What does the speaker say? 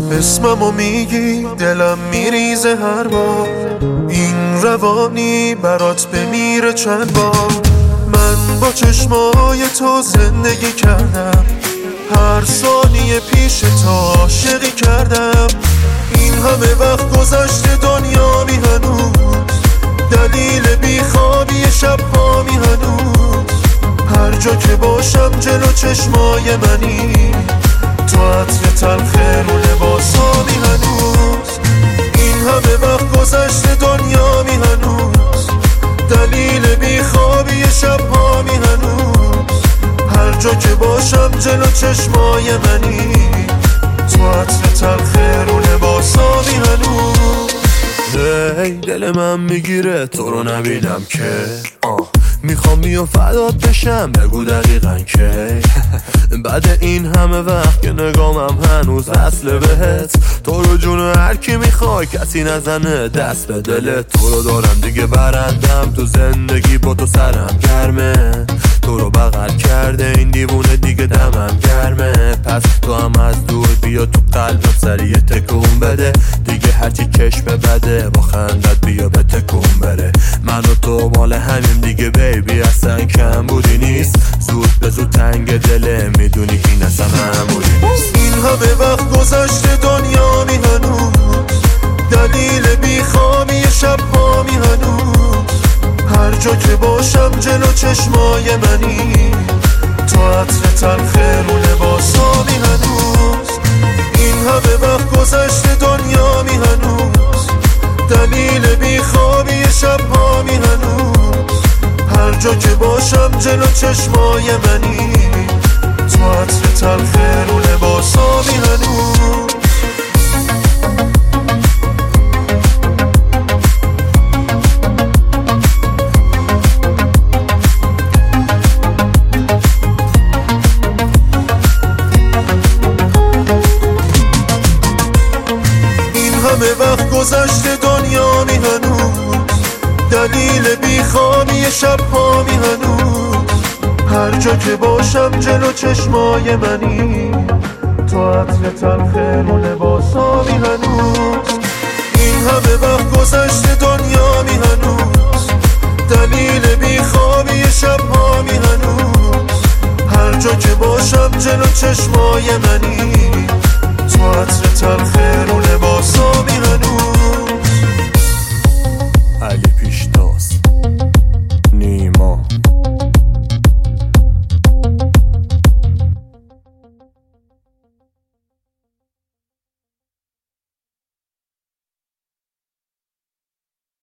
اسممو میگی دلم میریزه هر بار، این روانی برات بمیره چند بار. من با چشمای تو زندگی کردم، هر ثانیه پیش تو عاشقی کردم. این همه وقت گذشته دنیا می هنوز، دلیل بیخوابی شب ها می هنوز. هر جا که باشم جلو چشمای منی، تو عطر تلخ رو لباسامی هنوز. این همه وقت گذشته دنیا می هنوز، دلیل بیخوابی شب ها می هنوز. هر جا که باشم جلو چشمای منی، تو عطر تلخ رو لباسامی هنوز. هی دل من میگیره تو رو نبینم که میخوام و فدات بشم، بگو دقیقا که بعد این همه وقت که نگامم هنوز وصله بهت. تو رو جون هر کی میخوای کسی نزنه دست به دلت. تو رو دارم دیگه برندم تو زندگی، با تو سرم گرمه. تو رو بغل کرده این دیوونه دیگه دمم گرمه. پس تو هم از دور بیا تو قلبم سریع تکون بده. دیگه هرچی چشم بده با خندت بیا به تکون بره. من و تو مال همیم دیگه بیبی، اصلا کم بودی نیست. زود به زود تنگ دله میدونی این اصلا معمولی نیست. این همه وقت گذشته دنیا می هنوز، دلیل بیخوابی شب ها می هنوز. هر جا که باشم جلو چشمای منی، تو عطر تلخ رو لباسامی هنوز. این همه وقت گذشته دنیا می هنوز، دلیل بیخوابی شب ها می هنوز. هر جا که باشم جلو چشمای منی، تو عطر تلخ رو لباسامی هنوز. همه وقت گذشته دنیا می هنوز، دلیل بیخوابی شب ها می هنوز. هر جا که باشم جلو چشمای منی، تو عطر تلخ رو لباسامی هنوز. این همه وقت گذشته دنیا می هنوز، دلیل بیخوابی شب ها می هنوز. هر جا که باشم جلو چشمای منی، تو عطر تلخ رو لباسامی